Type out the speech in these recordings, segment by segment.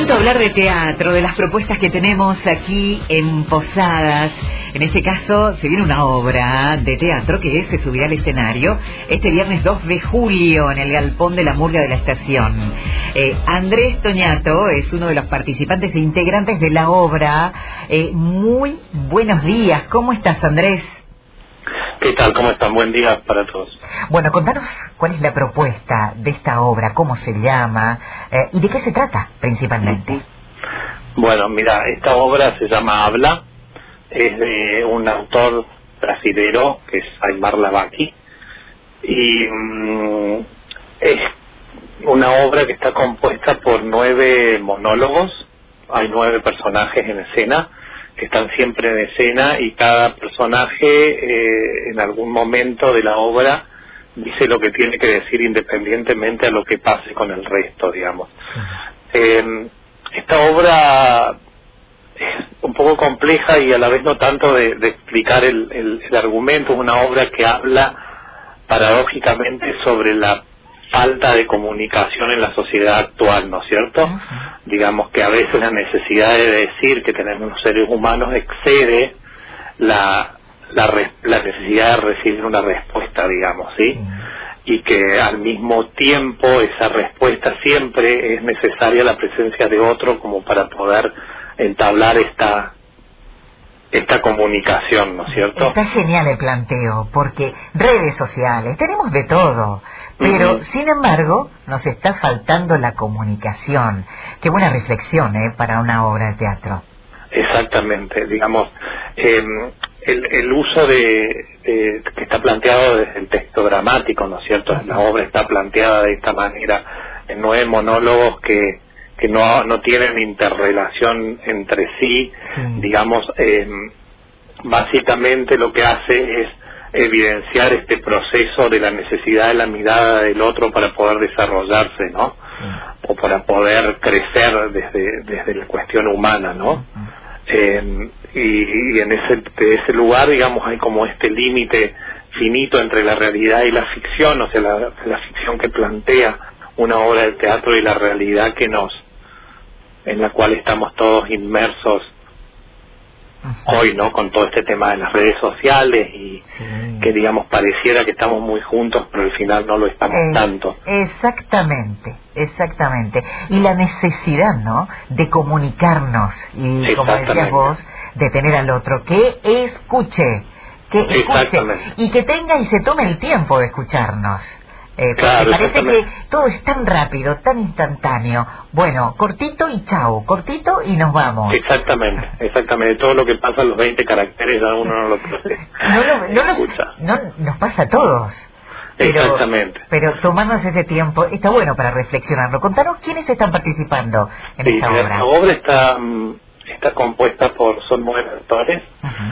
Momento de hablar de teatro, de las propuestas que tenemos aquí en Posadas. En este caso se viene una obra de teatro que se subirá al escenario este viernes 2 de julio en el Galpón de la Murga de la Estación. Andrés Toñato es uno de los participantes e integrantes de la obra. Muy buenos días, ¿cómo estás, Andrés? ¿Qué tal? ¿Cómo están? Buen día para todos. Bueno, contanos cuál es la propuesta de esta obra, cómo se llama y de qué se trata principalmente. Bueno, mira, esta obra se llama Habla, es de un autor brasilero que es Aymar Lavaki y es una obra que está compuesta por 9 monólogos, hay 9 personajes en escena que están siempre en escena y cada personaje en algún momento de la obra dice lo que tiene que decir independientemente a lo que pase con el resto, digamos. Esta obra es un poco compleja y a la vez no tanto de explicar el argumento. Es una obra que habla paradójicamente sobre la falta de comunicación en la sociedad actual, ¿no es cierto? Digamos que a veces la necesidad de decir que tenemos los seres humanos excede la necesidad de recibir una respuesta, digamos, ¿sí? Y que al mismo tiempo esa respuesta siempre es necesaria la presencia de otro como para poder entablar esta comunicación, ¿no es cierto? Está genial el planteo, porque redes sociales, tenemos de todo, pero sin embargo nos está faltando la comunicación. Qué buena reflexión, para una obra de teatro. Exactamente, digamos, el uso que está planteado desde el texto dramático, ¿no es cierto? La obra está planteada de esta manera, en 9 monólogos que no tienen interrelación entre sí, digamos, básicamente lo que hace es evidenciar este proceso de la necesidad de la mirada del otro para poder desarrollarse, ¿no? O para poder crecer desde la cuestión humana, ¿no? Y en ese lugar, digamos, hay como este límite finito entre la realidad y la ficción, o sea, la ficción que plantea una obra de teatro y la realidad en la cual estamos todos inmersos hoy, ¿no? Con todo este tema de las redes sociales y que, digamos, pareciera que estamos muy juntos, pero al final no lo estamos tanto. Exactamente. Y la necesidad, ¿no?, de comunicarnos y, como decías vos, de tener al otro que escuche y que tenga y se tome el tiempo de escucharnos. Porque parece que todo es tan rápido, tan instantáneo. Bueno, cortito y chao, cortito y nos vamos. Exactamente. Todo lo que pasa en los 20 caracteres ya uno no lo procesa. No nos pasa a todos. Exactamente. Pero tomarnos ese tiempo está bueno para reflexionarlo. Contanos quiénes están participando en esta obra. La obra está compuesta son 9 actores.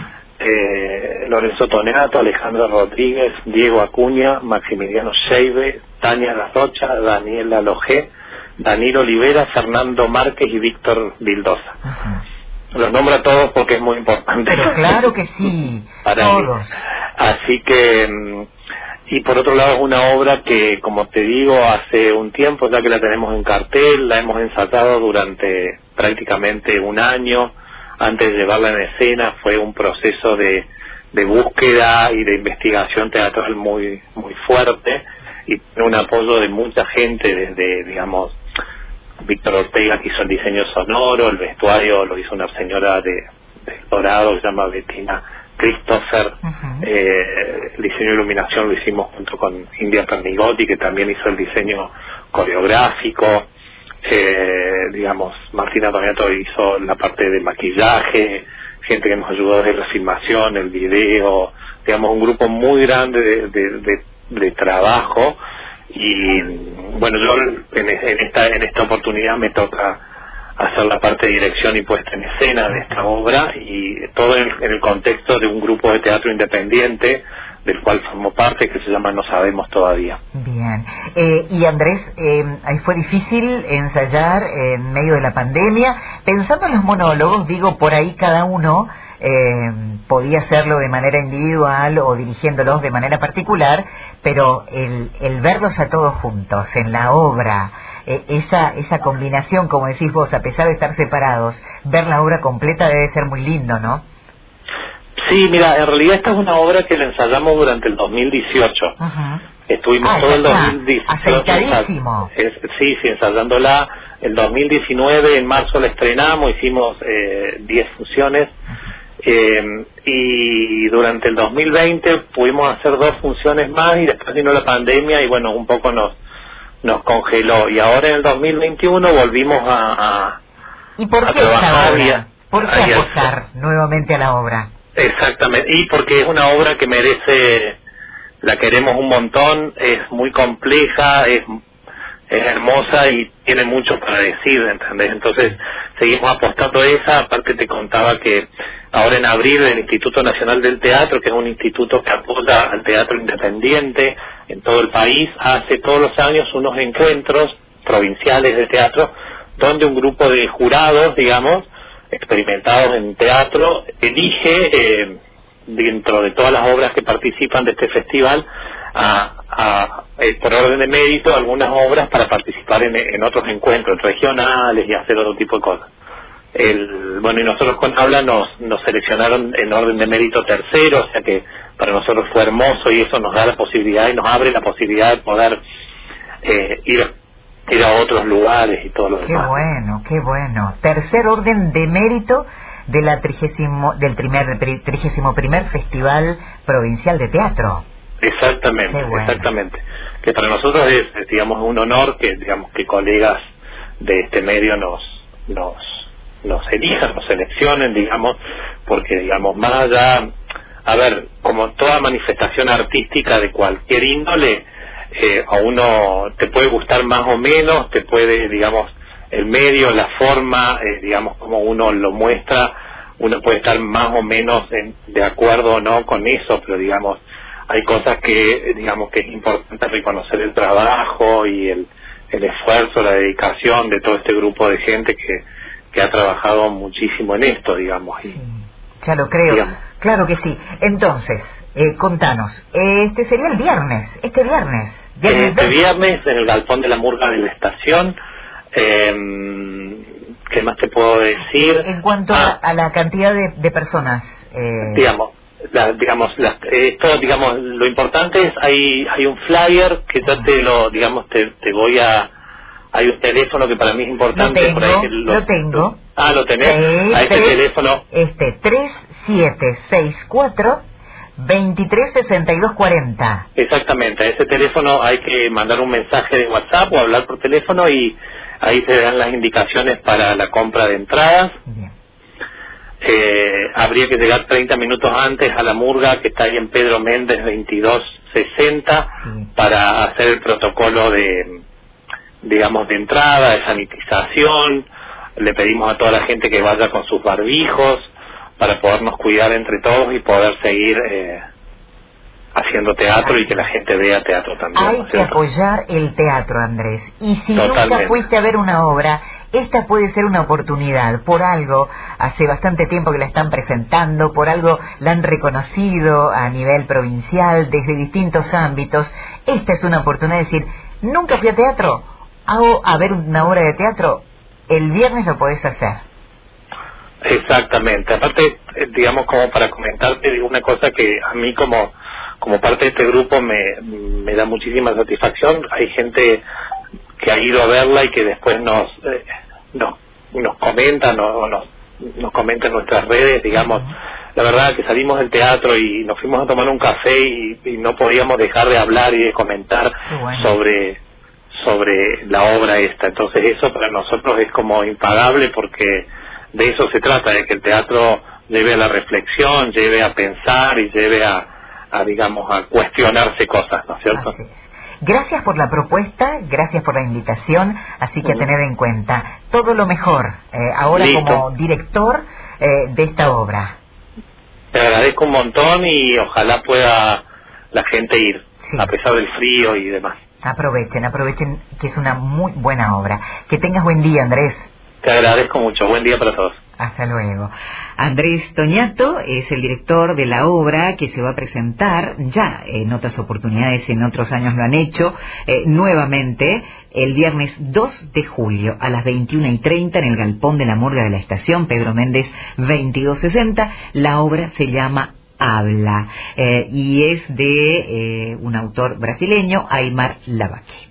Lorenzo Toneato, Alejandro Rodríguez, Diego Acuña, Maximiliano Scheibe, Tania Larrocha, Daniela Lojé, Danilo Olivera, Fernando Márquez y Víctor Vildosa. Los nombro a todos porque es muy importante. Pero claro que sí, para todos. Mí. Así que, y por otro lado es una obra que, como te digo, hace un tiempo ya que la tenemos en cartel, la hemos ensayado durante prácticamente un año. Antes de llevarla en escena fue un proceso de búsqueda y de investigación teatral muy fuerte y un apoyo de mucha gente, desde, digamos, Víctor Ortega, que hizo el diseño sonoro, el vestuario lo hizo una señora de Dorado que se llama Bettina Christopher, el diseño de iluminación lo hicimos junto con India Pernigotti, que también hizo el diseño coreográfico. Digamos, Martina Toñato hizo la parte de maquillaje, gente que nos ayudó desde la filmación, el video, digamos, un grupo muy grande de trabajo. Y bueno, yo en esta oportunidad me toca hacer la parte de dirección y puesta en escena de esta obra, y todo en el contexto de un grupo de teatro independiente del cual formo parte, que se llama No Sabemos Todavía. Bien. Y Andrés, ahí fue difícil ensayar en medio de la pandemia. Pensando en los monólogos, digo, por ahí cada uno podía hacerlo de manera individual o dirigiéndolos de manera particular, pero el verlos a todos juntos en la obra, esa combinación, como decís vos, a pesar de estar separados, ver la obra completa debe ser muy lindo, ¿no? Sí, mira, en realidad esta es una obra que la ensayamos durante el 2018. Ajá. Estuvimos todo el 2018 aceitadísimo. Sí, ensayándola. El 2019, en marzo la estrenamos, hicimos 10 funciones. Y durante el 2020 pudimos hacer 2 funciones más y después vino la pandemia y bueno, un poco nos congeló. Y ahora en el 2021 volvimos ¿Y por qué trabajar ¿Por qué apostar nuevamente a la obra? Exactamente, y porque es una obra que merece, la queremos un montón, es muy compleja, es hermosa y tiene mucho para decir, ¿entendés? Entonces seguimos apostando a esa. Aparte te contaba que ahora en abril el Instituto Nacional del Teatro, que es un instituto que apoya al teatro independiente en todo el país, hace todos los años unos encuentros provinciales de teatro donde un grupo de jurados, digamos, experimentados en teatro, elige dentro de todas las obras que participan de este festival por orden de mérito algunas obras para participar en otros encuentros regionales y hacer otro tipo de cosas. Bueno, y nosotros con Habla nos seleccionaron en orden de mérito tercero, o sea que para nosotros fue hermoso y eso nos da la posibilidad y nos abre la posibilidad de poder ir a otros lugares y todo lo demás. Qué bueno. Tercer orden de mérito de la 31 Festival Provincial de Teatro. Exactamente. Que para nosotros es, digamos, un honor que, digamos, que colegas de este medio nos elijan, nos seleccionen, digamos, porque, digamos, más allá, a ver, como toda manifestación artística de cualquier índole, a uno te puede gustar más o menos, te puede, digamos, el medio, la forma, digamos, como uno lo muestra, uno puede estar más o menos de acuerdo o no con eso, pero, digamos, hay cosas que, digamos, que es importante reconocer el trabajo y el esfuerzo, la dedicación de todo este grupo de gente que ha trabajado muchísimo en esto, digamos. Sí, ya lo creo, digamos. Claro que sí. Entonces, contanos, este sería el viernes, este viernes en el Galpón de la Murga de la Estación. ¿Qué más te puedo decir? En cuanto a la cantidad de personas, esto, digamos, lo importante es hay un flyer que yo te voy a, hay un teléfono que para mí es importante. Lo tengo. ¿Lo tenés? A este teléfono. 3764 236240. Exactamente, a ese teléfono hay que mandar un mensaje de WhatsApp o hablar por teléfono y ahí te dan las indicaciones para la compra de entradas. Bien. Habría que llegar 30 minutos antes a la murga que está ahí en Pedro Méndez 2260 para hacer el protocolo de entrada, de sanitización. Le pedimos a toda la gente que vaya con sus barbijos para podernos cuidar entre todos y poder seguir haciendo teatro y que la gente vea teatro también. Hay que apoyar el teatro, Andrés. Y si nunca fuiste a ver una obra, esta puede ser una oportunidad. Por algo, hace bastante tiempo que la están presentando, por algo la han reconocido a nivel provincial, desde distintos ámbitos. Esta es una oportunidad de decir, nunca fui a teatro, hago a ver una obra de teatro, el viernes lo podés hacer. Exactamente. Aparte, digamos, como para comentarte, digo una cosa que a mí como parte de este grupo me da muchísima satisfacción. Hay gente que ha ido a verla y que después nos comenta, nos comenta en nuestras redes, digamos. La verdad que salimos del teatro y nos fuimos a tomar un café y no podíamos dejar de hablar y de comentar sobre la obra esta. Entonces eso para nosotros es como impagable, porque de eso se trata, de que el teatro lleve a la reflexión, lleve a pensar y lleve a cuestionarse cosas, ¿no es cierto? Gracias por la propuesta, gracias por la invitación, así que a tener en cuenta todo lo mejor ahora. Listo. Como director de esta obra. Te agradezco un montón y ojalá pueda la gente ir, a pesar del frío y demás. Aprovechen, que es una muy buena obra. Que tengas buen día, Andrés. Te agradezco mucho. Buen día para todos. Hasta luego. Andrés Toñato es el director de la obra que se va a presentar, ya en otras oportunidades, en otros años lo han hecho, nuevamente el viernes 2 de julio a las 21:30 en el Galpón de la Murga de la Estación, Pedro Méndez 2260. La obra se llama Habla y es de un autor brasileño, Aymar Lavaque.